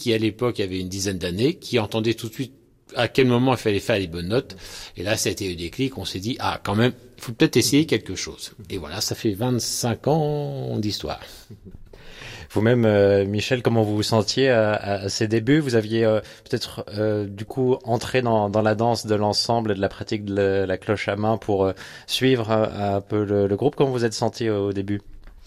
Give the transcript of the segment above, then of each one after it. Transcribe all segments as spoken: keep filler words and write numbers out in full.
qui à l'époque avait une dizaine d'années, qui entendait tout de suite à quel moment il fallait faire les bonnes notes. Et là, ça a été le déclic. On s'est dit, ah, quand même, il faut peut-être essayer quelque chose. Et voilà, ça fait vingt-cinq ans d'histoire. Vous-même, euh, Michel, comment vous vous sentiez à, à ces débuts? Vous aviez euh, peut-être euh, du coup entré dans, dans la danse de l'ensemble et de la pratique de la, la cloche à main pour euh, suivre euh, un peu le, le groupe. Comment vous êtes senti au début?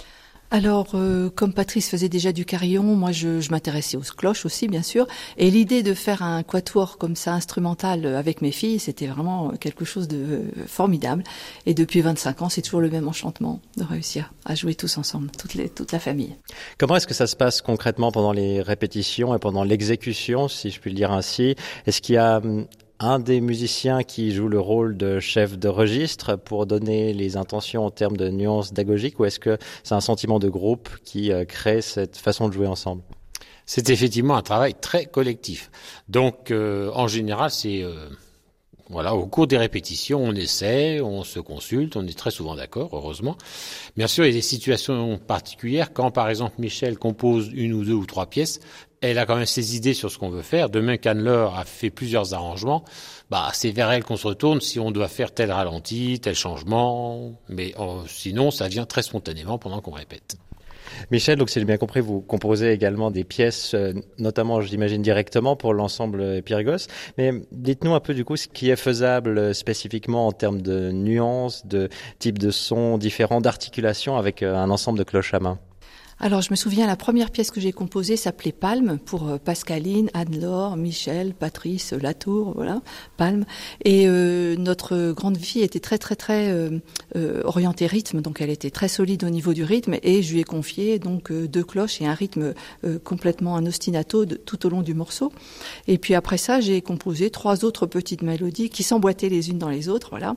Alors, euh, comme Patrice faisait déjà du carillon, moi je, je m'intéressais aux cloches aussi, bien sûr. Et l'idée de faire un quatuor comme ça, instrumental, avec mes filles, c'était vraiment quelque chose de formidable. Et depuis vingt-cinq ans, c'est toujours le même enchantement de réussir à jouer tous ensemble, toute, les, toute la famille. Comment est-ce que ça se passe concrètement pendant les répétitions et pendant l'exécution, si je puis le dire ainsi? Est-ce qu'il y a un des musiciens qui joue le rôle de chef de registre pour donner les intentions en termes de nuances pédagogiques, ou est-ce que c'est un sentiment de groupe qui euh, crée cette façon de jouer ensemble? C'est effectivement un travail très collectif. Donc, euh, en général, c'est euh, voilà, au cours des répétitions, on essaie, on se consulte, on est très souvent d'accord, heureusement. Bien sûr, il y a des situations particulières. Quand, par exemple, Michel compose une ou deux ou trois pièces, elle a quand même ses idées sur ce qu'on veut faire. De même qu'Anne-Laure a fait plusieurs arrangements, bah c'est vers elle qu'on se retourne si on doit faire tel ralenti, tel changement. Mais euh, sinon, ça vient très spontanément pendant qu'on répète. Michel, donc si j'ai bien compris, vous composez également des pièces, euh, notamment, j'imagine, directement pour l'ensemble Pyrgos. Mais dites-nous un peu du coup ce qui est faisable euh, spécifiquement en termes de nuances, de types de sons différents, d'articulation avec euh, un ensemble de cloches à main. Alors, je me souviens, la première pièce que j'ai composée s'appelait Palme, pour Pascaline, Anne-Laure, Michel, Patrice, Latour, voilà, Palme. Et euh, notre grande fille était très, très, très euh, euh, orientée rythme, donc elle était très solide au niveau du rythme, et je lui ai confié donc euh, deux cloches et un rythme euh, complètement un ostinato de, tout au long du morceau. Et puis après ça, j'ai composé trois autres petites mélodies qui s'emboîtaient les unes dans les autres, voilà.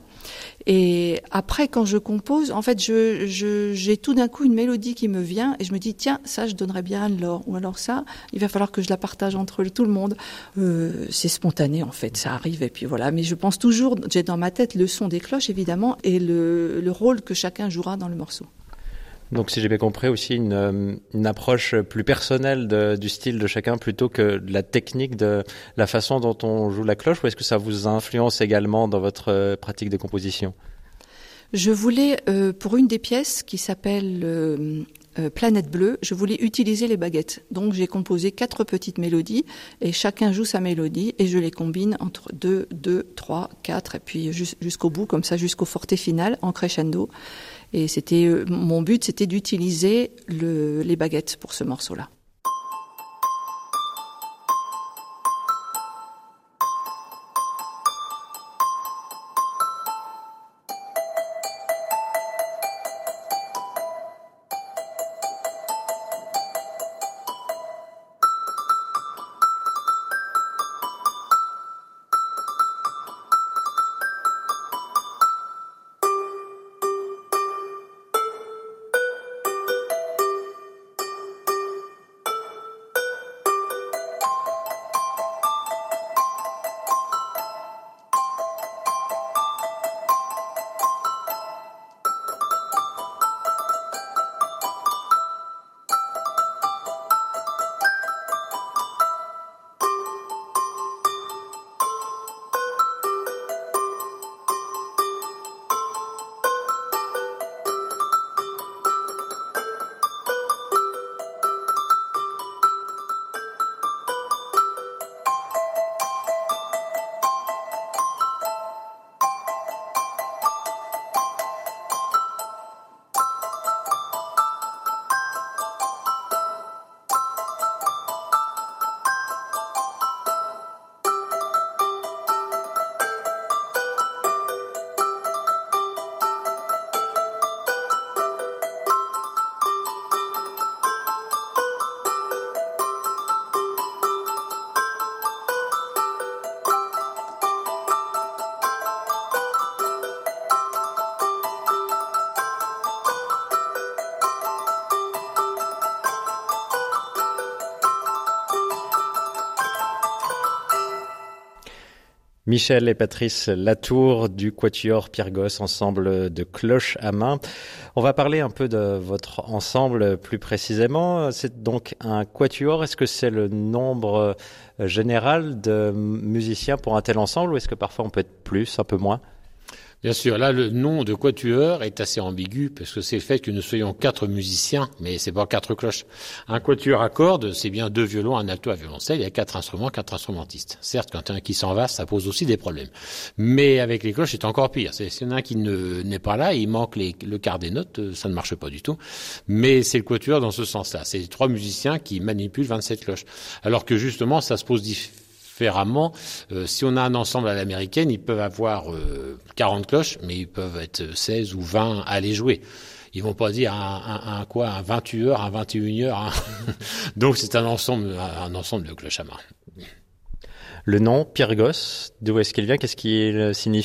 Et après, quand je compose, en fait, je, je, j'ai tout d'un coup une mélodie qui me vient et je me dis, tiens, ça, je donnerais bien à Anne-Laure. Ou alors ça, il va falloir que je la partage entre tout le monde. Euh, c'est spontané, en fait, ça arrive et puis voilà. Mais je pense toujours, j'ai dans ma tête le son des cloches, évidemment, et le, le rôle que chacun jouera dans le morceau. Donc, si j'ai bien compris, aussi une, une approche plus personnelle de, du style de chacun plutôt que de la technique, de la façon dont on joue la cloche, ou est-ce que ça vous influence également dans votre pratique de composition? Je voulais, euh, pour une des pièces qui s'appelle euh, euh, Planète Bleue, je voulais utiliser les baguettes. Donc, j'ai composé quatre petites mélodies et chacun joue sa mélodie et je les combine entre deux, deux, trois, quatre et puis jusqu'au bout, comme ça, jusqu'au forte final, en crescendo. Et c'était euh, mon but, c'était d'utiliser le, les baguettes pour ce morceau-là. Michel et Patrice Latour du Quatuor Pyrgos, ensemble de cloches à main. On va parler un peu de votre ensemble plus précisément. C'est donc un quatuor. Est-ce que c'est le nombre général de musiciens pour un tel ensemble ou est-ce que parfois on peut être plus, un peu moins ? Bien sûr, là, le nom de quatuor est assez ambigu parce que c'est le fait que nous soyons quatre musiciens, mais c'est pas quatre cloches. Un quatuor à cordes, c'est bien deux violons, un alto, un violoncelle, il y a quatre instruments, quatre instrumentistes. Certes, quand il y en a un qui s'en va, ça pose aussi des problèmes. Mais avec les cloches, c'est encore pire. C'est, s'il y en a un qui ne, n'est pas là, il manque les, le quart des notes, ça ne marche pas du tout. Mais c'est le quatuor dans ce sens-là. C'est trois musiciens qui manipulent vingt-sept cloches. Alors que justement, ça se pose différemment. Différemment, euh, si on a un ensemble à l'américaine, ils peuvent avoir euh, quarante cloches, mais ils peuvent être seize ou vingt à les jouer. Ils vont pas dire un, un, un quoi, un vingt heures, un vingt et une heures. Un... Donc c'est un ensemble, un ensemble de cloches à main. Le nom Pyrgos, d'où est-ce qu'il vient ? Qu'est-ce qu'il signifie ?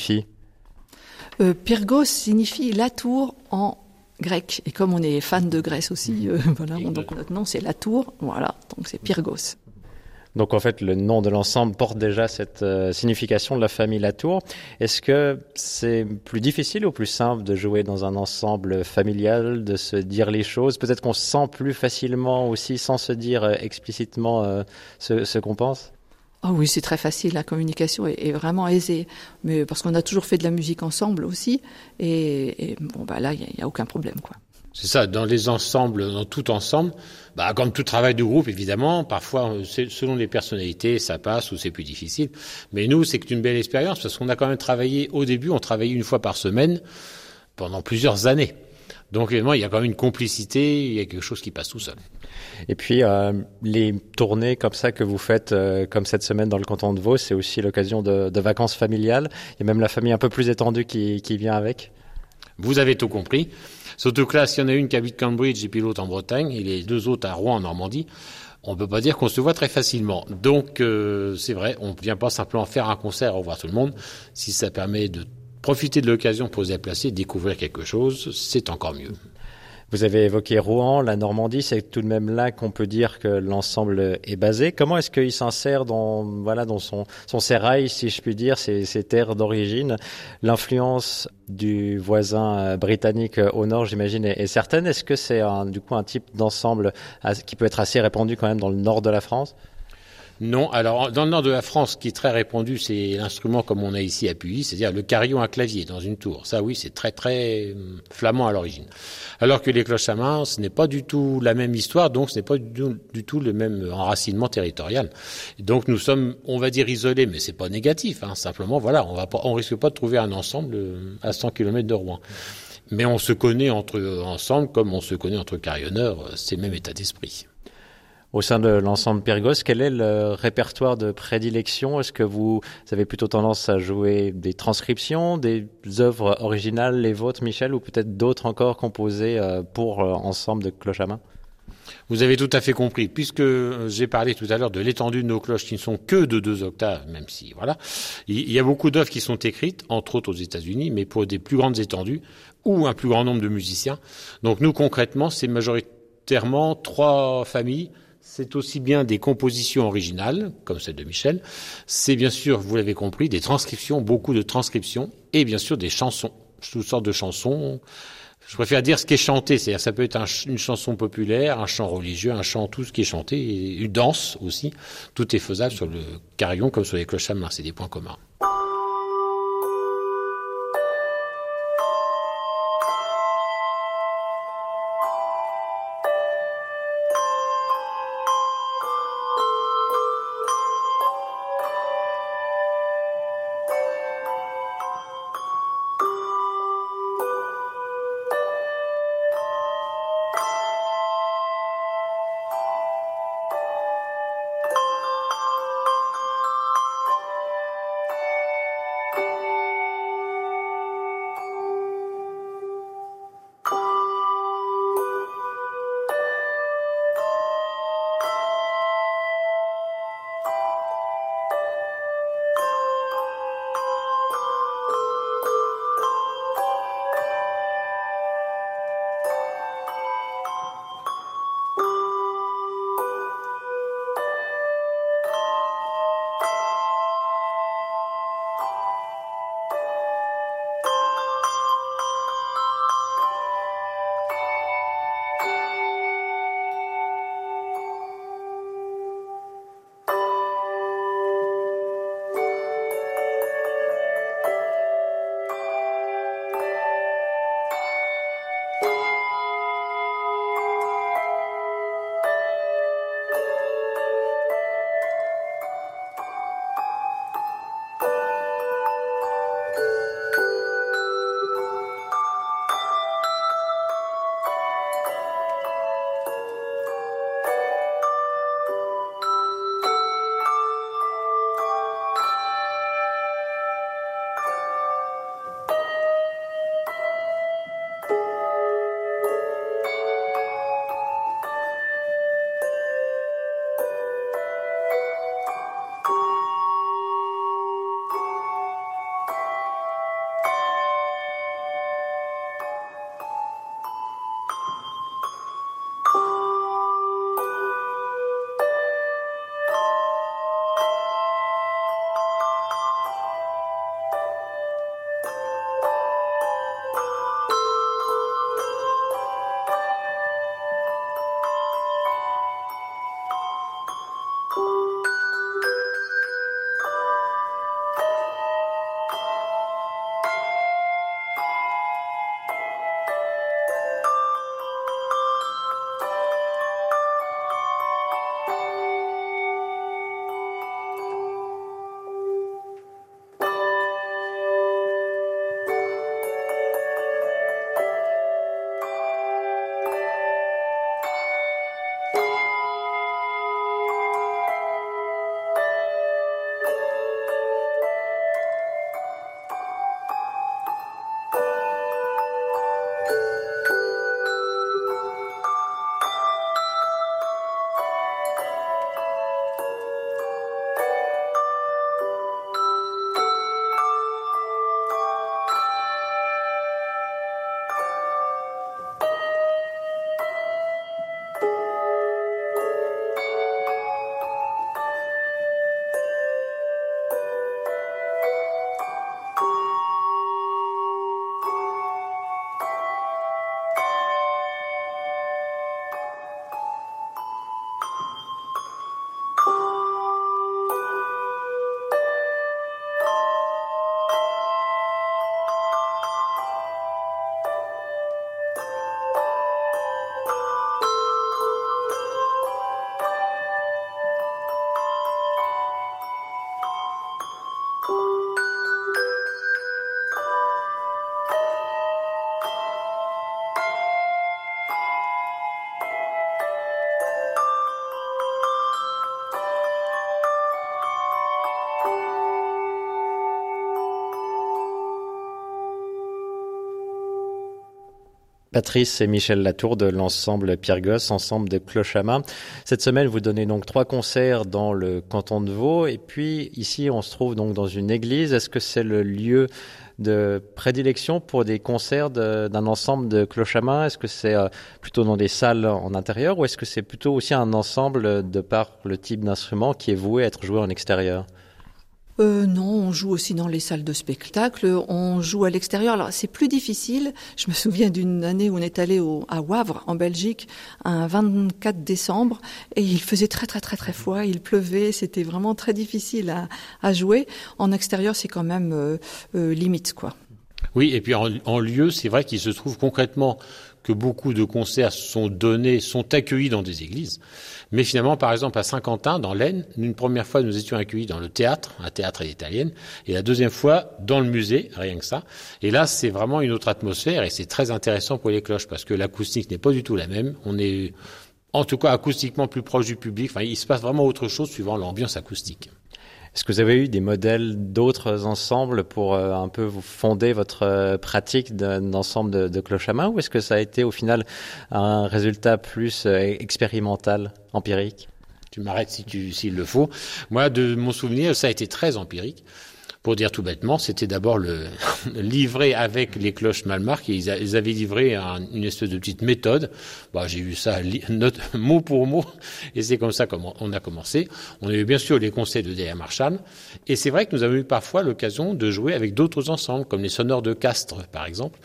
euh, Pyrgos signifie la tour en grec. Et comme on est fan de Grèce aussi, euh, voilà, on, donc notre nom c'est la tour. Voilà, donc c'est Pyrgos. Donc en fait, le nom de l'ensemble porte déjà cette euh, signification de la famille Latour. Est-ce que c'est plus difficile ou plus simple de jouer dans un ensemble familial, de se dire les choses ? Peut-être qu'on se sent plus facilement aussi, sans se dire euh, explicitement euh, ce, ce qu'on pense ? Ah oui, c'est très facile, la communication est, est vraiment aisée. Mais parce qu'on a toujours fait de la musique ensemble aussi. Et, et bon, bah là, il n'y a, a aucun problème, quoi. C'est ça, dans les ensembles, dans tout ensemble, bah, comme tout travail de groupe, évidemment, parfois, c'est, selon les personnalités, ça passe ou c'est plus difficile. Mais nous, c'est une belle expérience parce qu'on a quand même travaillé, au début, on travaillait une fois par semaine pendant plusieurs années. Donc, évidemment, il y a quand même une complicité, il y a quelque chose qui passe tout seul. Et puis, euh, les tournées comme ça que vous faites, euh, comme cette semaine dans le canton de Vaud, c'est aussi l'occasion de, de vacances familiales. Il y a même la famille un peu plus étendue qui, qui vient avec. Vous avez tout compris. Surtout que là, s'il y en a une qui habite Cambridge et puis l'autre en Bretagne, et les deux autres à Rouen en Normandie, on ne peut pas dire qu'on se voit très facilement. Donc, euh, c'est vrai, on ne vient pas simplement faire un concert, au revoir tout le monde. Si ça permet de profiter de l'occasion pour se déplacer, découvrir quelque chose, c'est encore mieux. Vous avez évoqué Rouen, la Normandie, c'est tout de même là qu'on peut dire que l'ensemble est basé. Comment est-ce qu'il s'insère dans, voilà, dans son, son sérail, si je puis dire, ses, ses terres d'origine? L'influence du voisin britannique au nord, j'imagine, est, est certaine. Est-ce que c'est un, du coup un type d'ensemble qui peut être assez répandu quand même dans le nord de la France? Non, alors dans le nord de la France, ce qui est très répandu, c'est l'instrument comme on a ici à Puy, c'est-à-dire le carillon à clavier dans une tour. Ça, oui, c'est très très flamand à l'origine. Alors que les cloches à main, ce n'est pas du tout la même histoire, donc ce n'est pas du tout, du tout le même enracinement territorial. Donc nous sommes, on va dire, isolés, mais c'est pas négatif. Hein. Simplement, voilà, on va pas, on risque pas de trouver un ensemble à cent kilomètres de Rouen. Mais on se connaît entre ensemble comme on se connaît entre carillonneurs. C'est le même état d'esprit. Au sein de l'ensemble Pyrgos, quel est le répertoire de prédilection ? Est-ce que vous avez plutôt tendance à jouer des transcriptions, des œuvres originales, les vôtres, Michel, ou peut-être d'autres encore composées pour ensemble de cloches à main ? Vous avez tout à fait compris, puisque j'ai parlé tout à l'heure de l'étendue de nos cloches qui ne sont que de deux octaves, même si, voilà. Il y a beaucoup d'œuvres qui sont écrites, entre autres aux États-Unis, mais pour des plus grandes étendues ou un plus grand nombre de musiciens. Donc nous, concrètement, c'est majoritairement trois familles. C'est aussi bien des compositions originales, comme celle de Michel. C'est bien sûr, vous l'avez compris, des transcriptions, beaucoup de transcriptions, et bien sûr des chansons, toutes sortes de chansons. Je préfère dire ce qui est chanté, c'est-à-dire ça peut être un, une chanson populaire, un chant religieux, un chant, tout ce qui est chanté, et une danse aussi. Tout est faisable sur le carillon comme sur les cloches à main, c'est des points communs. Patrice et Michel Latour de l'ensemble Pierre Gosse, ensemble de cloches à main. Cette semaine, vous donnez donc trois concerts dans le canton de Vaud. Et puis, ici, on se trouve donc dans une église. Est-ce que c'est le lieu de prédilection pour des concerts de, d'un ensemble de cloches à main? Est-ce que c'est euh, plutôt dans des salles en intérieur ou est-ce que c'est plutôt aussi un ensemble de par le type d'instrument qui est voué à être joué en extérieur? Euh, non, on joue aussi dans les salles de spectacle, on joue à l'extérieur. Alors c'est plus difficile. Je me souviens d'une année où on est allé au, à Wavre, en Belgique, un vingt-quatre décembre, et il faisait très très très très froid, il pleuvait, c'était vraiment très difficile à, à jouer. En extérieur, c'est quand même euh, euh, limite, quoi. Oui, et puis en, en lieu, c'est vrai qu'il se trouve concrètement que beaucoup de concerts sont donnés, sont accueillis dans des églises. Mais finalement, par exemple, à Saint-Quentin, dans l'Aisne, une première fois, nous étions accueillis dans le théâtre, un théâtre à l'italienne, et la deuxième fois, dans le musée, rien que ça. Et là, c'est vraiment une autre atmosphère, et c'est très intéressant pour les cloches, parce que l'acoustique n'est pas du tout la même. On est, en tout cas, acoustiquement plus proche du public. Enfin, il se passe vraiment autre chose suivant l'ambiance acoustique. Est-ce que vous avez eu des modèles d'autres ensembles pour euh, un peu vous fonder votre euh, pratique d'un ensemble de, de cloches à main, ou est-ce que ça a été au final un résultat plus euh, expérimental, empirique? Tu m'arrêtes si tu, s'il le faut. Moi, de mon souvenir, ça a été très empirique. Pour dire tout bêtement, c'était d'abord le livrer avec les cloches Malmark. Ils, a, ils avaient livré un, une espèce de petite méthode. Bah, j'ai vu ça li, note, mot pour mot, et c'est comme ça qu'on a commencé. On a eu bien sûr les conseils de D R Marshall, et c'est vrai que nous avons eu parfois l'occasion de jouer avec d'autres ensembles, comme les sonores de Castres, par exemple.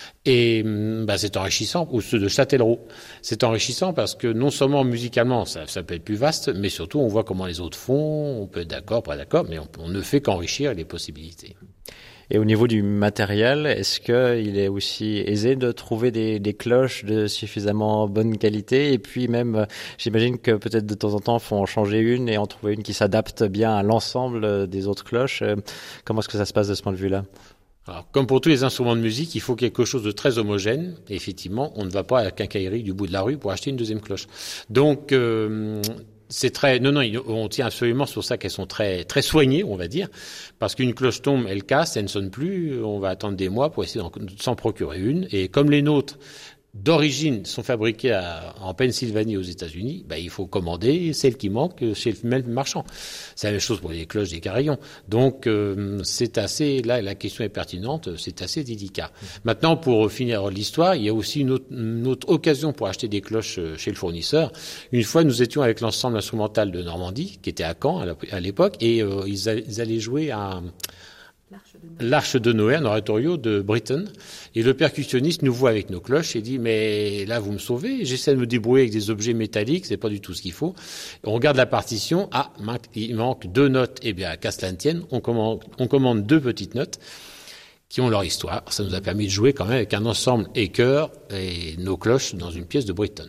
Et bah, c'est enrichissant, ou ceux de Châtellerault. C'est enrichissant parce que non seulement musicalement, ça, ça peut être plus vaste, mais surtout on voit comment les autres font, on peut être d'accord, pas d'accord, mais on, on ne fait qu'enrichir les possibilités. Et au niveau du matériel, est-ce qu'il est aussi aisé de trouver des, des cloches de suffisamment bonne qualité? Et puis même, j'imagine que peut-être de temps en temps, il faut en changer une et en trouver une qui s'adapte bien à l'ensemble des autres cloches. Comment est-ce que ça se passe de ce point de vue-là? Alors, comme pour tous les instruments de musique, il faut quelque chose de très homogène. Et effectivement, on ne va pas à la quincaillerie du bout de la rue pour acheter une deuxième cloche. Donc, euh, c'est très, non, non, on tient absolument sur ça qu'elles sont très, très soignées, on va dire. Parce qu'une cloche tombe, elle casse, elle ne sonne plus. On va attendre des mois pour essayer de s'en procurer une. Et comme les nôtres, d'origine, sont fabriquées à, en Pennsylvanie aux États-Unis, ben, il faut commander celles qui manquent chez le même marchand. C'est la même chose pour les cloches des carillons. Donc, euh, c'est assez, là, la question est pertinente, c'est assez délicat. Maintenant, pour finir l'histoire, il y a aussi une autre, une autre occasion pour acheter des cloches chez le fournisseur. Une fois, nous étions avec l'ensemble instrumental de Normandie, qui était à Caen à l'époque, et euh, ils, a, ils allaient jouer à l'Arche de Noé, un oratorio de Britten. Et le percussionniste nous voit avec nos cloches et dit « Mais là, vous me sauvez, j'essaie de me débrouiller avec des objets métalliques, c'est pas du tout ce qu'il faut. » On regarde la partition, ah, il manque deux notes. Eh bien, qu'à cela ne tienne, on commande, on commande deux petites notes qui ont leur histoire. Ça nous a permis de jouer quand même avec un ensemble et chœur et nos cloches dans une pièce de Britten.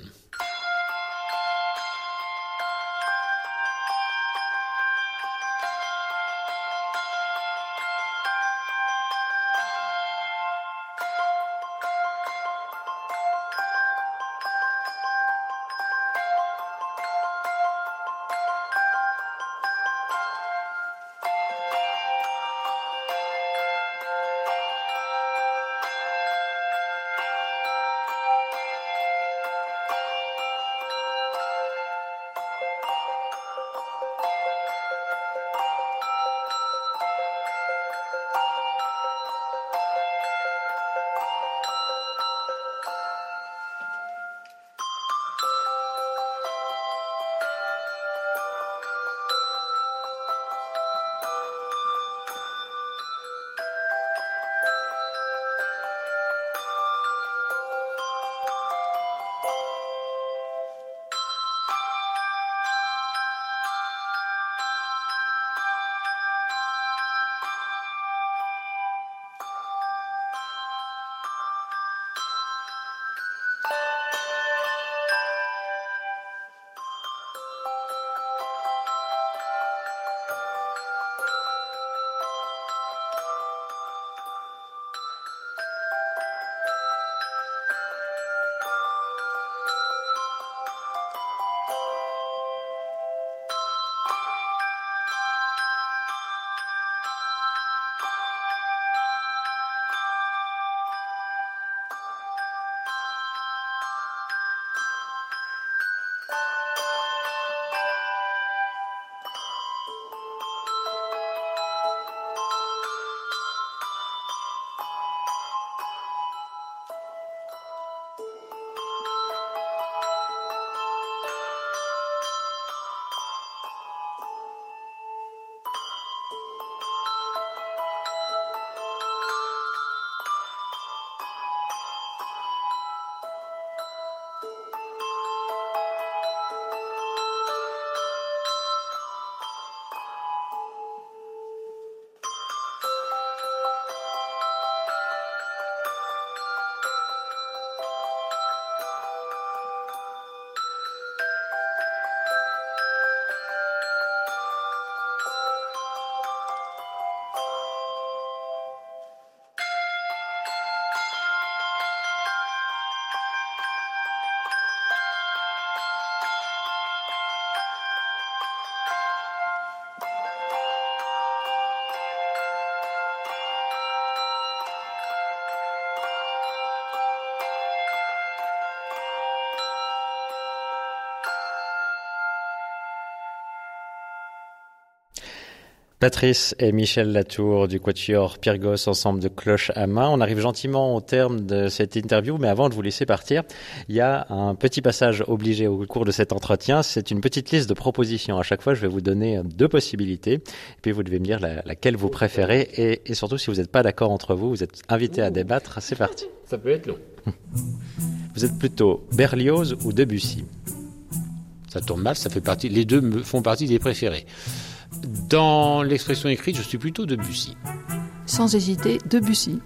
Patrice et Michel Latour du Quatuor Pierre Gosse, ensemble de cloche à main. On arrive gentiment au terme de cette interview, mais avant de vous laisser partir, il y a un petit passage obligé au cours de cet entretien. C'est une petite liste de propositions. À chaque fois, je vais vous donner deux possibilités, et puis vous devez me dire la, laquelle vous préférez, et, et surtout, si vous n'êtes pas d'accord entre vous, vous êtes invité à débattre. C'est parti. Ça peut être long. Vous êtes plutôt Berlioz ou Debussy? Ça tourne mal, ça fait partie. Les deux me font partie des préférés. Dans l'expression écrite, je suis plutôt Debussy. Sans hésiter, Debussy.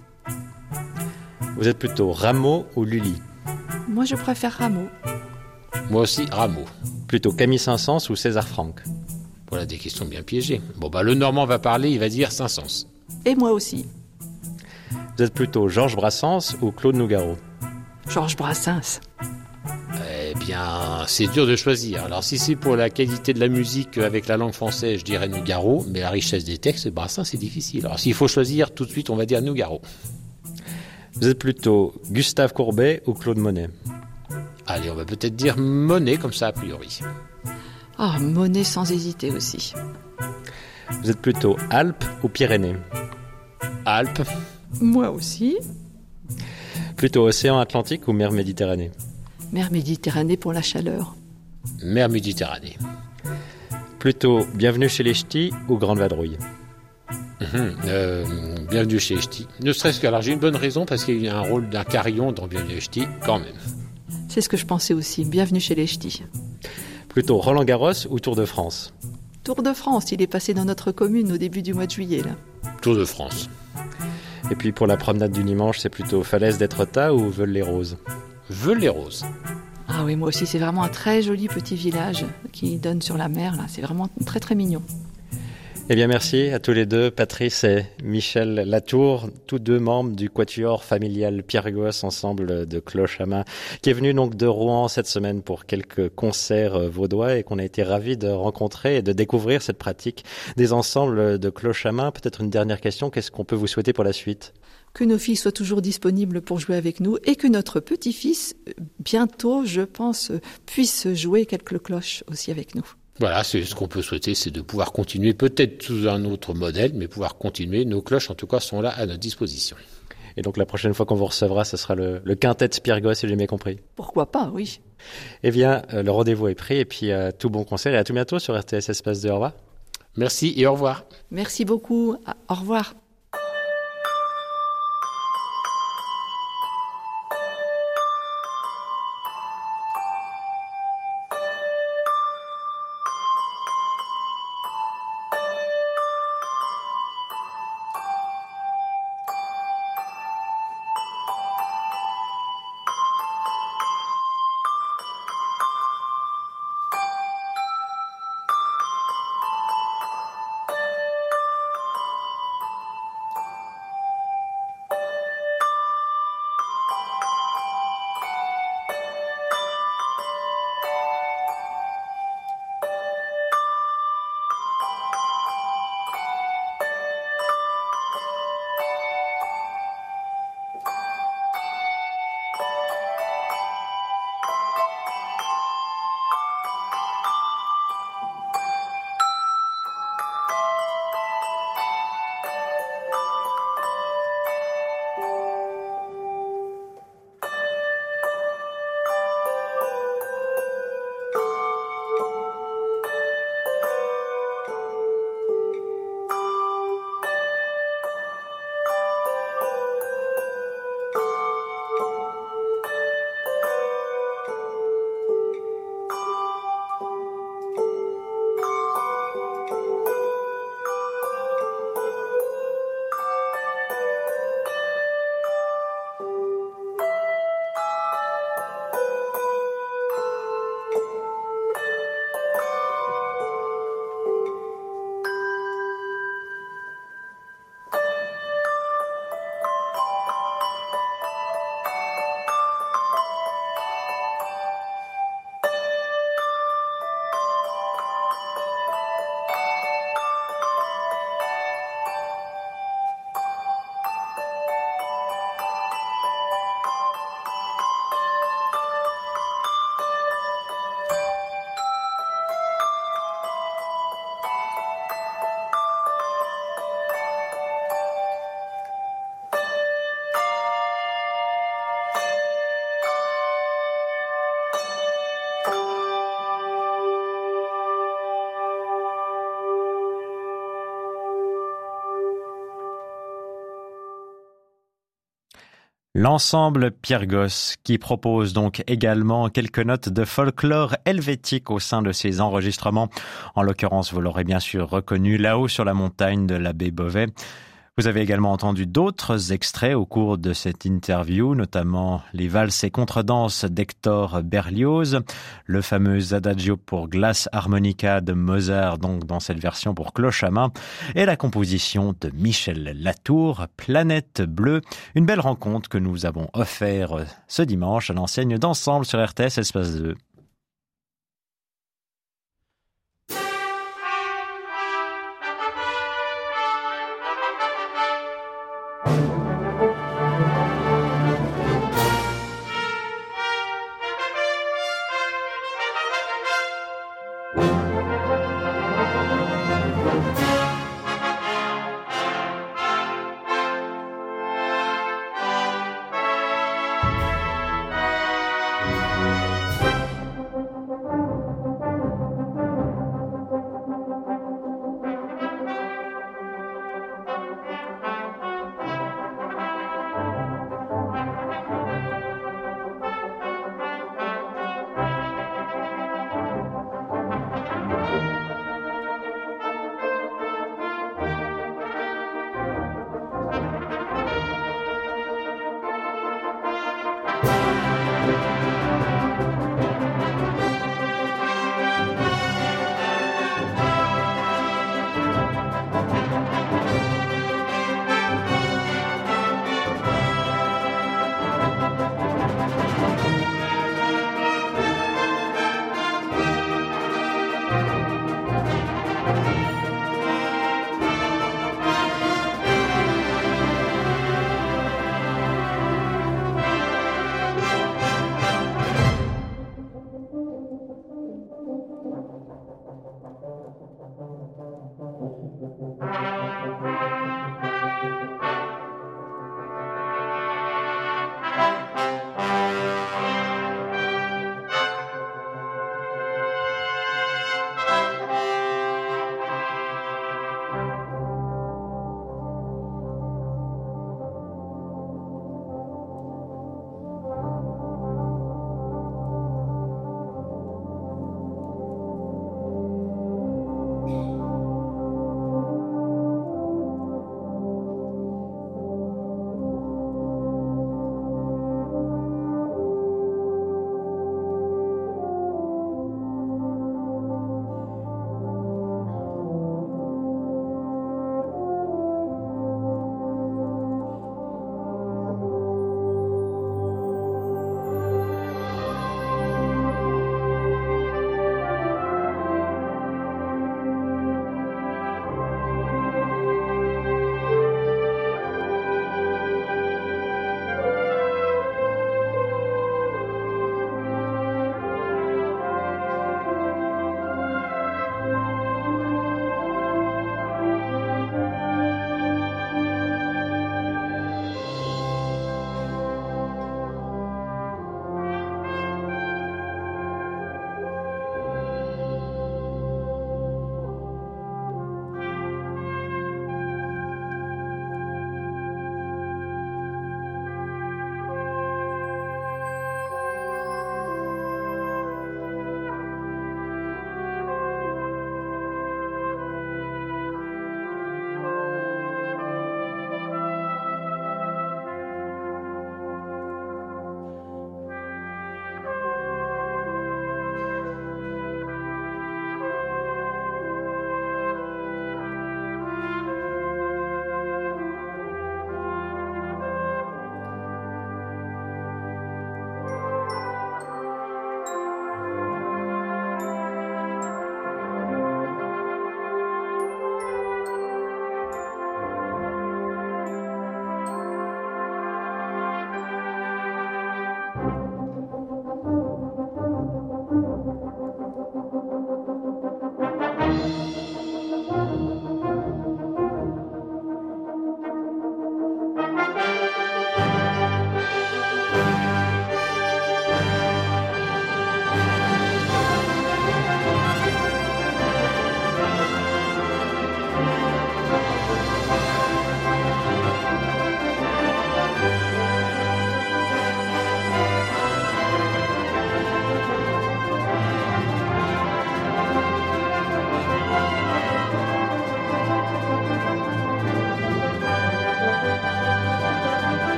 Vous êtes plutôt Rameau ou Lully? Moi, je préfère Rameau. Moi aussi, Rameau. Plutôt Camille Saint-Saëns ou César Franck? Voilà des questions bien piégées. Bon, bah, le Normand va parler, il va dire Saint-Saëns. Et moi aussi. Vous êtes plutôt Georges Brassens ou Claude Nougaro? Georges Brassens. Eh bien, c'est dur de choisir. Alors, si c'est pour la qualité de la musique avec la langue française, je dirais Nougaro, mais la richesse des textes, Brassens, c'est difficile. Alors, s'il faut choisir, tout de suite, on va dire Nougaro. Vous êtes plutôt Gustave Courbet ou Claude Monet? Allez, on va peut-être dire Monet, comme ça, a priori. Ah, Monet sans hésiter aussi. Vous êtes plutôt Alpes ou Pyrénées? Alpes. Moi aussi. Plutôt Océan Atlantique ou mer Méditerranée? Mer Méditerranée pour la chaleur. Mer Méditerranée. Plutôt Bienvenue chez les Ch'tis ou Grande Vadrouille? Mmh, euh, bienvenue chez les Ch'tis. Ne serait-ce que, alors j'ai une bonne raison parce qu'il y a un rôle d'un carillon dans Bienvenue chez les Ch'tis, quand même. C'est ce que je pensais aussi. Bienvenue chez les Ch'tis. Plutôt Roland Garros ou Tour de France? Tour de France, il est passé dans notre commune au début du mois de juillet, là. Tour de France. Et puis pour la promenade du dimanche, c'est plutôt Falaise d'Étretat ou Veules-les-Roses? Veules-les-Roses. Ah oui, moi aussi, c'est vraiment un très joli petit village qui donne sur la mer, là. C'est vraiment très très mignon. Eh bien, merci à tous les deux, Patrice et Michel Latour, tous deux membres du Quatuor familial Pierre Gosse, ensemble de cloche à main, qui est venu donc de Rouen cette semaine pour quelques concerts vaudois et qu'on a été ravis de rencontrer et de découvrir cette pratique des ensembles de cloche à main. Peut-être une dernière question, qu'est-ce qu'on peut vous souhaiter pour la suite? Que nos filles soient toujours disponibles pour jouer avec nous et que notre petit-fils, bientôt, je pense, puisse jouer quelques cloches aussi avec nous. Voilà, c'est ce qu'on peut souhaiter, c'est de pouvoir continuer, peut-être sous un autre modèle, mais pouvoir continuer. Nos cloches, en tout cas, sont là à notre disposition. Et donc la prochaine fois qu'on vous recevra, ce sera le, le quintet Pierre Gosse, si j'ai bien compris. Pourquoi pas, oui. Eh bien, euh, le rendez-vous est pris, et puis euh, tout bon concert, et à tout bientôt sur R T S Espace deux. Au revoir. Merci et au revoir. Merci beaucoup. Au revoir. L'ensemble Pyrgos, qui propose donc également quelques notes de folklore helvétique au sein de ses enregistrements. En l'occurrence, vous l'aurez bien sûr reconnu, Là-haut sur la montagne de l'abbé Beauvais. Vous avez également entendu d'autres extraits au cours de cette interview, notamment les valses et contredanses d'Hector Berlioz, le fameux Adagio pour glace harmonica de Mozart, donc dans cette version pour cloche à main, et la composition de Michel Latour, Planète Bleue, une belle rencontre que nous avons offert ce dimanche à l'enseigne d'Ensemble sur R T S Espace deux.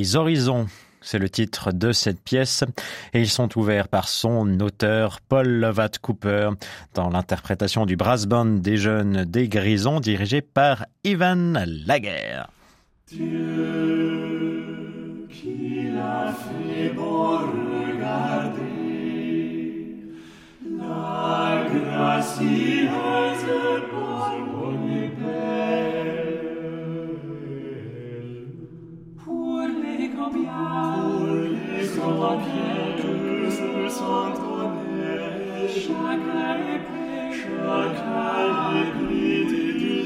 Les Horizons, c'est le titre de cette pièce, et ils sont ouverts par son auteur Paul Lovat Cooper dans l'interprétation du brass band des Jeunes des Grisons dirigé par Ivan Laguerre. Dieu qui l'a fait bon regarder, la gracieuse bonne et belle, pour les grands biens, pour les grands biens que je s'entendait, chacun épée, chacun épée du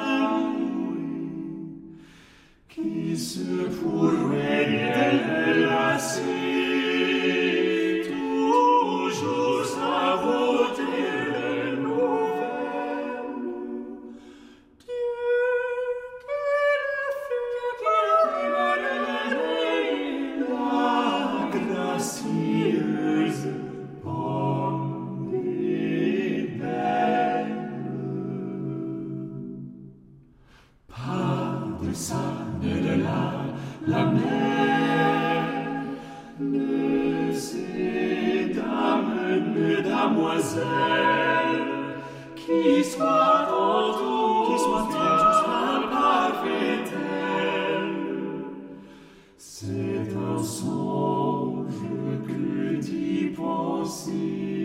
qui se pourrait d'elle lasser, toujours à voter les nouvelles. Dieu qui l'a fait, la gracieuse, bonne et belle. Pas de ça, de là, la mer, ne ces dames, ne damoiselles, qui soit tantôt, qui soit toujours parfaite, c'est un songe que d'y penser.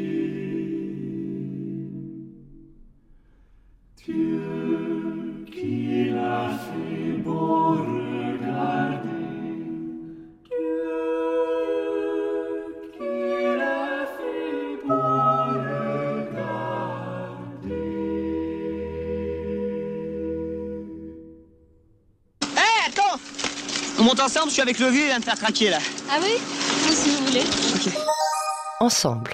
Dieu qui l'a fait bon regarder, Dieu qui l'a fait bon regarder. Hé, hey, attends! On monte ensemble, je suis avec le vieux, il vient me faire craquer là. Ah oui? Ou si vous voulez. Ok. Ensemble.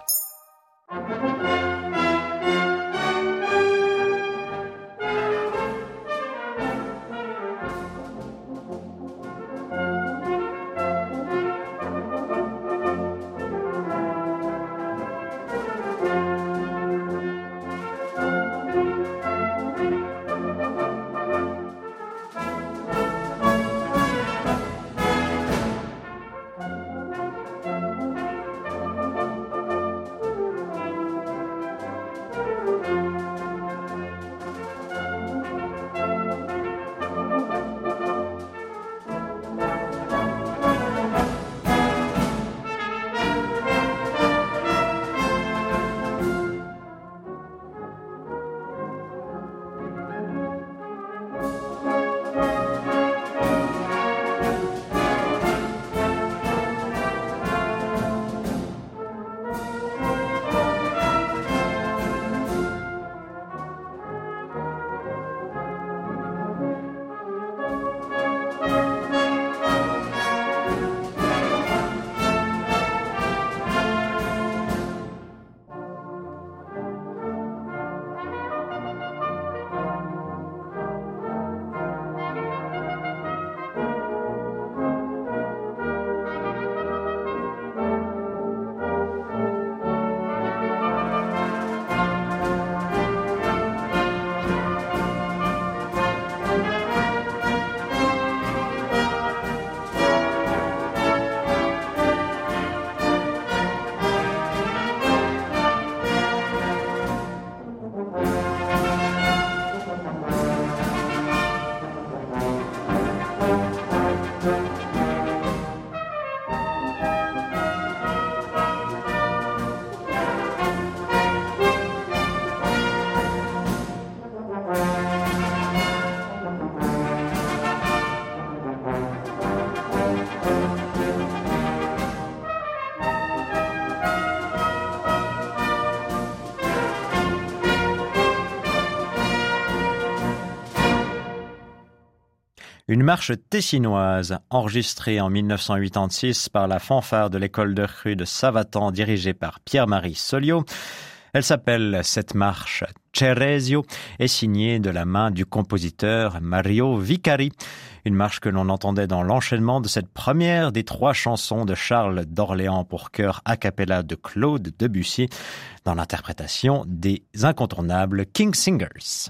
Une marche tessinoise, enregistrée en mille neuf cent quatre-vingt-six par la fanfare de l'école de rue de Savatan, dirigée par Pierre-Marie Soliot. Elle s'appelle cette marche Ceresio et signée de la main du compositeur Mario Vicari. Une marche que l'on entendait dans l'enchaînement de cette première des trois chansons de Charles d'Orléans pour chœur a cappella de Claude Debussy dans l'interprétation des incontournables King Singers.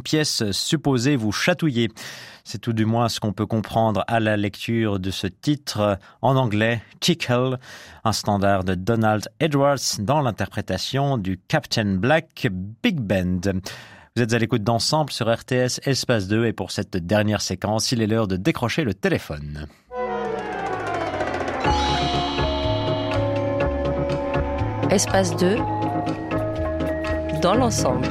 pièce supposée vous chatouiller. C'est tout du moins ce qu'on peut comprendre à la lecture de ce titre en anglais, Tickle, un standard de Donald Edwards dans l'interprétation du Captain Black Big Band. Vous êtes à l'écoute d'Ensemble sur R T S Espace deux et pour cette dernière séquence, il est l'heure de décrocher le téléphone. Espace deux, dans l'ensemble.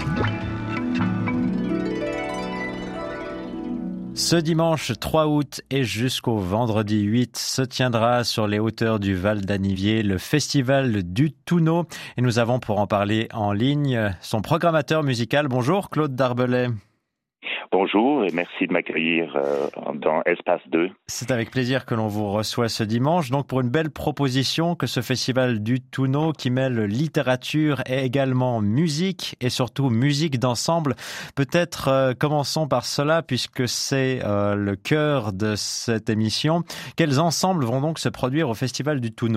Ce dimanche trois août et jusqu'au vendredi huit se tiendra sur les hauteurs du Val d'Anniviers le Festival du Touno. Et nous avons pour en parler en ligne son programmateur musical. Bonjour Claude Darbelay. Bonjour et merci de m'accueillir euh, dans Espace deux. C'est avec plaisir que l'on vous reçoit ce dimanche, donc pour une belle proposition que ce festival du Touno qui mêle littérature et également musique et surtout musique d'ensemble. Peut-être euh, commençons par cela puisque c'est euh, le cœur de cette émission. Quels ensembles vont donc se produire au festival du Touno ?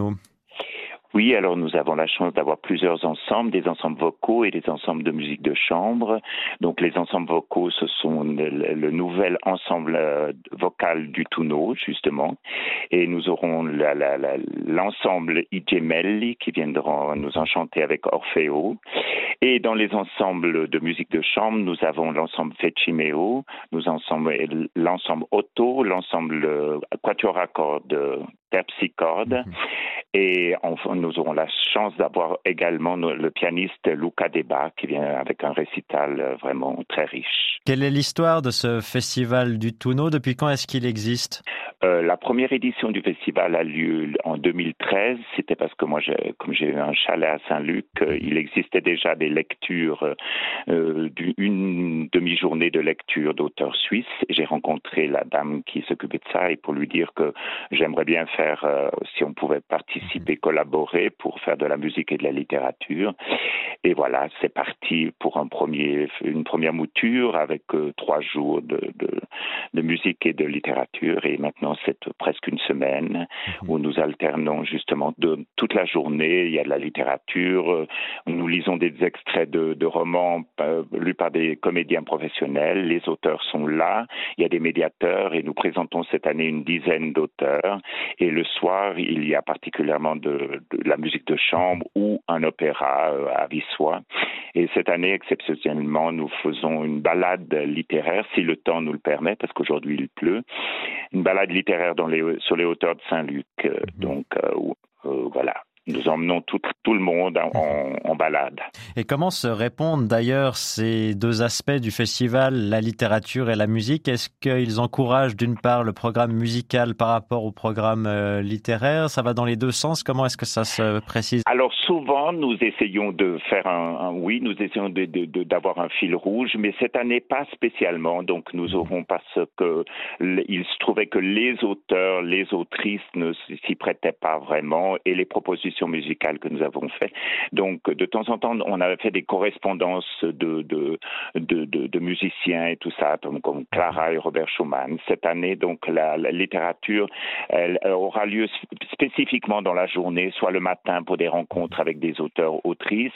Oui, alors nous avons la chance d'avoir plusieurs ensembles, des ensembles vocaux et des ensembles de musique de chambre. Donc les ensembles vocaux, ce sont le, le nouvel ensemble euh, vocal du Touno, justement. Et nous aurons la, la, la, l'ensemble I Gemelli qui viendront nous enchanter avec Orfeo. Et dans les ensembles de musique de chambre, nous avons l'ensemble Fecimeo, nous ensemble, l'ensemble Otto, l'ensemble euh, quatuor à cordes terpsichorde. Mm-hmm. Et enfin, nous aurons la chance d'avoir également le pianiste Luca Deba qui vient avec un récital vraiment très riche. Quelle est l'histoire de ce festival du Touno ? Depuis quand est-ce qu'il existe ? Euh, la première édition du festival a lieu en deux mille treize. C'était parce que moi, j'ai, comme j'ai eu un chalet à Saint-Luc, euh, il existait déjà des lectures, euh, d'une demi-journée de lecture d'auteurs suisses. Et j'ai rencontré la dame qui s'occupait de ça et pour lui dire que j'aimerais bien faire, euh, si on pouvait participer, collaborer pour faire de la musique et de la littérature. Et voilà, c'est parti pour un premier, une première mouture avec euh, trois jours de, de, de musique et de littérature. Et maintenant, c'est presque une semaine où nous alternons justement de, toute la journée. Il y a de la littérature, nous lisons des extraits de, de romans euh, lus par des comédiens professionnels. Les auteurs sont là, il y a des médiateurs et nous présentons cette année une dizaine d'auteurs. Et le soir, il y a particulièrement de, de la musique de chambre ou un opéra euh, à Vissois. Et cette année, exceptionnellement, nous faisons une balade littéraire, si le temps nous le permet, parce qu'aujourd'hui il pleut. Une balade littéraire dans les, sur les hauteurs de Saint-Luc. Euh, mmh. Donc, euh, euh, voilà. Nous emmenons tout, tout le monde en, en, en balade. Et comment se répondent d'ailleurs ces deux aspects du festival, la littérature et la musique ? Est-ce qu'ils encouragent d'une part le programme musical par rapport au programme euh, littéraire ? Ça va dans les deux sens ? Comment est-ce que ça se précise ? Alors souvent, nous essayons de faire un, un oui, nous essayons de, de, de, d'avoir un fil rouge, mais cette année pas spécialement. Donc nous aurons parce que il se trouvait que les auteurs, les autrices ne s'y prêtaient pas vraiment et les propositions musicales que nous avons fait. Donc, de temps en temps, on avait fait des correspondances de, de, de, de, de musiciens et tout ça, comme Clara et Robert Schumann. Cette année, donc, la, la littérature elle, elle aura lieu spécifiquement dans la journée, soit le matin pour des rencontres avec des auteurs-autrices,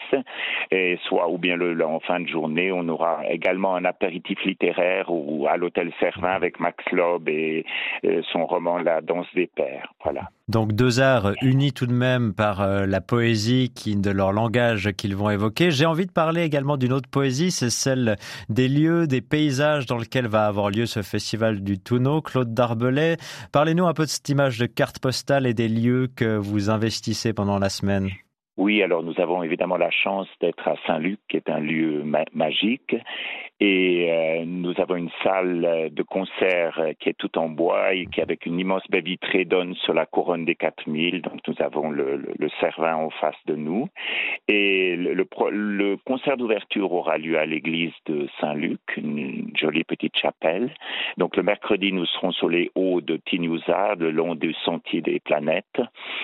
et soit, ou bien le, en fin de journée, on aura également un apéritif littéraire ou à l'hôtel Servin avec Max Loeb et, et son roman La danse des pères. Voilà. Donc deux arts unis tout de même par euh, la poésie qui, de leur langage qu'ils vont évoquer. J'ai envie de parler également d'une autre poésie, c'est celle des lieux, des paysages dans lesquels va avoir lieu ce festival du Touno. Claude Darbelay, parlez-nous un peu de cette image de carte postale et des lieux que vous investissez pendant la semaine. Oui, alors nous avons évidemment la chance d'être à Saint-Luc, qui est un lieu ma- magique. Et euh, nous avons une salle de concert qui est toute en bois et qui, avec une immense baie vitrée, donne sur la couronne des quatre mille. Donc nous avons le, le, le Servin en face de nous. Et le, le, le concert d'ouverture aura lieu à l'église de Saint-Luc, une, une jolie petite chapelle. Donc le mercredi, nous serons sur les hauts de Tignouza, le long du sentier des planètes.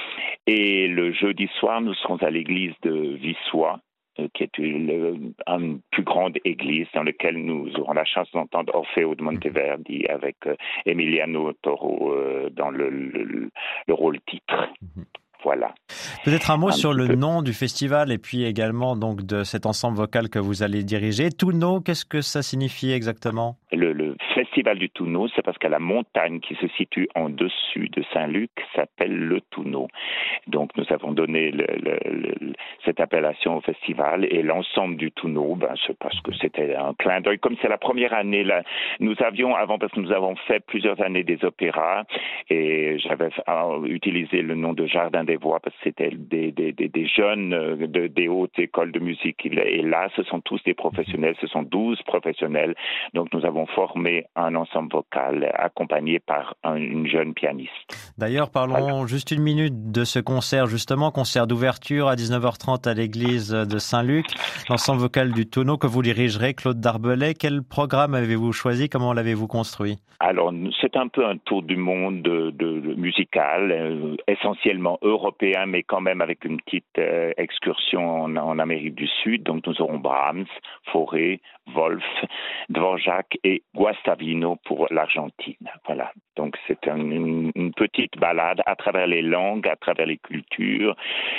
Et le jeudi soir, nous serons à l'église de Vissois, qui est une, une plus grande église dans laquelle nous aurons la chance d'entendre Orfeo de Monteverdi avec euh, Emiliano Toro euh, dans le, le, le rôle titre. Voilà. Peut-être un mot un sur le peu. nom du festival et puis également donc de cet ensemble vocal que vous allez diriger. Touno, qu'est-ce que ça signifie exactement? Le, le festival du Touno, c'est parce que la montagne qui se situe en dessus de Saint-Luc s'appelle le Touno. Donc nous avons donné le, le, le, cette appellation au festival et l'ensemble du Touno, ben, c'est parce que c'était un clin d'œil. Comme c'est la première année, là, nous avions avant, parce que nous avons fait plusieurs années des opéras et j'avais euh, utilisé le nom de Jardin des Voix parce que c'était des, des, des, des jeunes de, des hautes écoles de musique. Et là, ce sont tous des professionnels, ce sont douze professionnels. Donc nous avons formé un ensemble vocal accompagné par un, une jeune pianiste. D'ailleurs, parlons voilà. juste une minute de ce concert, justement, concert d'ouverture à dix-neuf heures trente à l'église de Saint-Luc, l'ensemble vocal du Touno que vous dirigerez, Claude Darbelet. Quel programme avez-vous choisi? Comment l'avez-vous construit? Alors, c'est un peu un tour du monde de, de, de musical, euh, essentiellement européen, mais quand même avec une petite euh, excursion en, en Amérique du Sud. Donc, nous aurons Brahms, Fauré, Wolf, Dvorak et Guastavino pour l'Argentine. Voilà. Donc, c'est un, une, une petite balade à travers les langues, à travers les cultures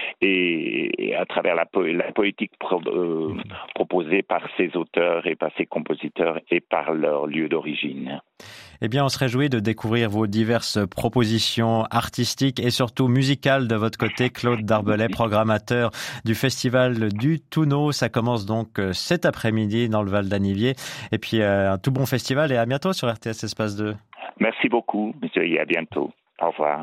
et, et à travers la, po- la poétique pro- euh, proposée par ces auteurs et par ces compositeurs et par leur lieu d'origine. Eh bien, on se réjouit de découvrir vos diverses propositions artistiques et surtout musicales de votre côté, Claude Darbelet, programmateur du Festival du Touno. Ça commence donc cet après-midi dans le Val d'Anivier. Et puis, euh, un tout bon festival et à bientôt sur R T S Espace deux. Merci beaucoup, monsieur, et à bientôt. Au revoir.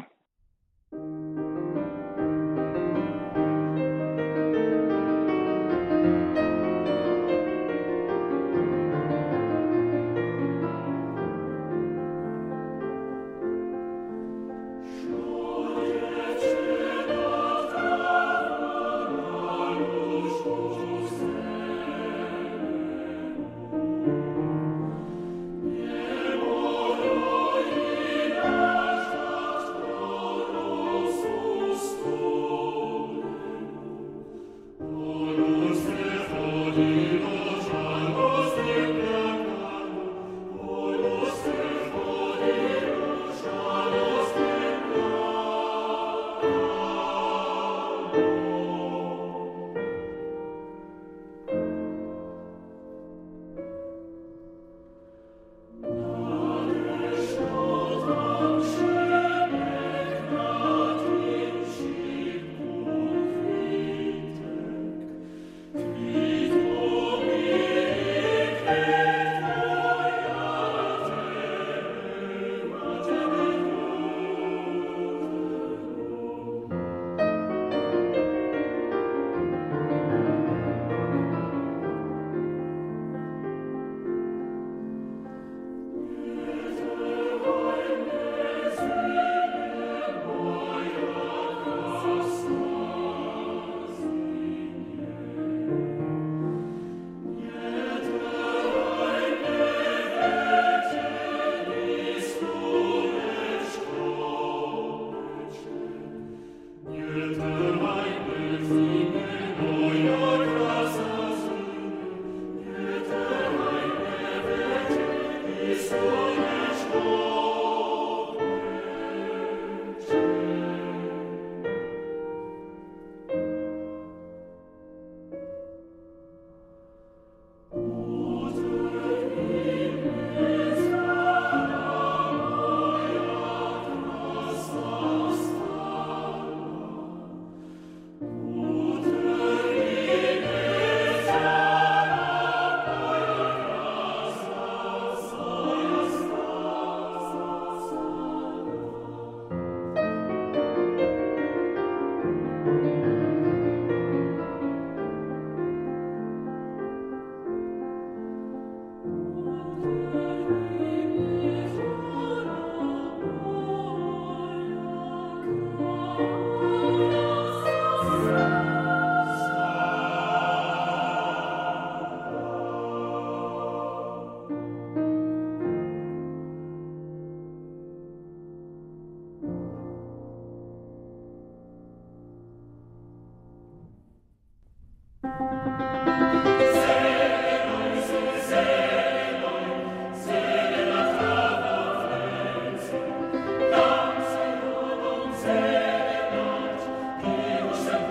Danse, danse, danse,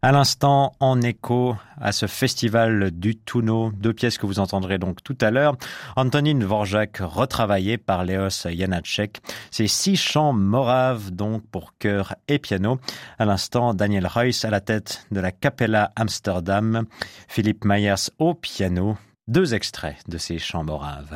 À l'instant, en écho à ce festival du Touno, deux pièces que vous entendrez donc tout à l'heure. Antonín Dvořák, retravaillé par Leos Janáček. C'est six chants moraves, donc pour chœur et piano. À l'instant, Daniel Reuss à la tête de la Capella Amsterdam. Philippe Myers au piano. Deux extraits de ces chants moraves.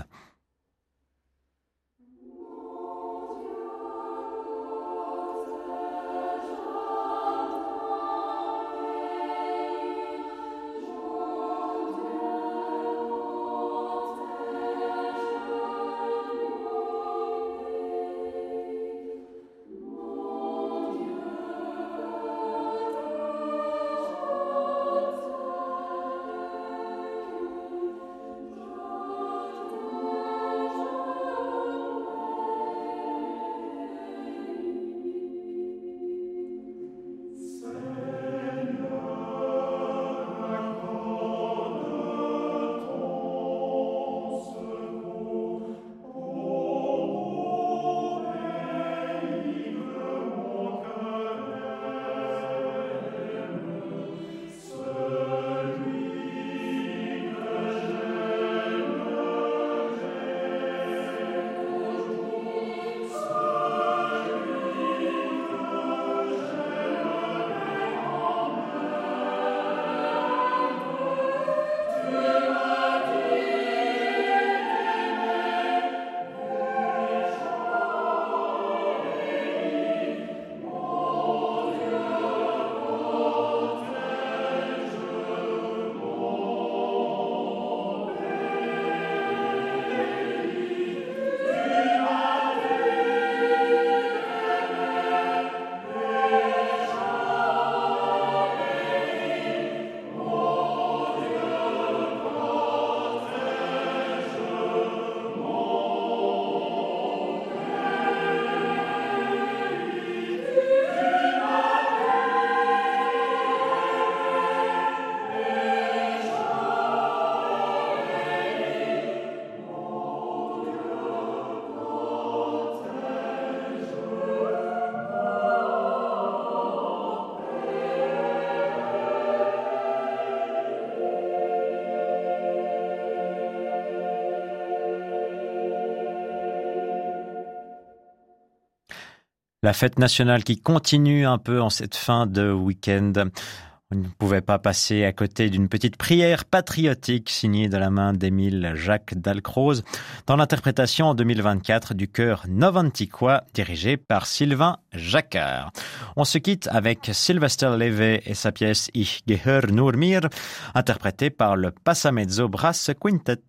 La fête nationale qui continue un peu en cette fin de week-end. On ne pouvait pas passer à côté d'une petite prière patriotique signée de la main d'Émile Jacques Dalcroze dans l'interprétation en deux mille vingt-quatre du chœur Novantiqua dirigé par Sylvain Jacquard. On se quitte avec Sylvester Levay et sa pièce Ich gehör nur mir, interprétée par le Passamezzo Brass Quintet.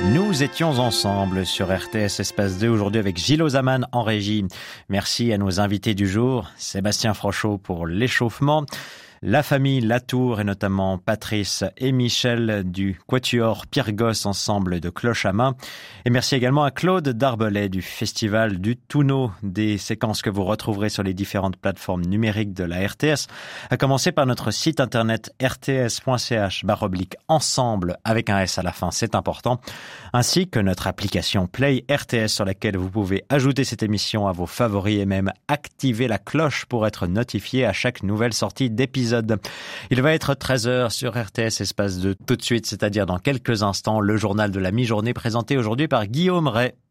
Nous étions ensemble sur R T S Espace deux aujourd'hui avec Gilles Ozaman en régie. Merci à nos invités du jour, Sébastien Frochot pour l'échauffement, la famille Latour et notamment Patrice et Michel du Quatuor Pierre Gosse ensemble de cloche à main. Et merci également à Claude Darbelay du Festival du Touno, des séquences que vous retrouverez sur les différentes plateformes numériques de la R T S, à commencer par notre site internet r t s point c h barre oblique ensemble avec un S à la fin, c'est important, ainsi que notre application Play R T S sur laquelle vous pouvez ajouter cette émission à vos favoris et même activer la cloche pour être notifié à chaque nouvelle sortie d'épisode. Il va être treize heures sur R T S Espace deux tout de suite, c'est-à-dire dans quelques instants, le journal de la mi-journée présenté aujourd'hui par Guillaume Ray.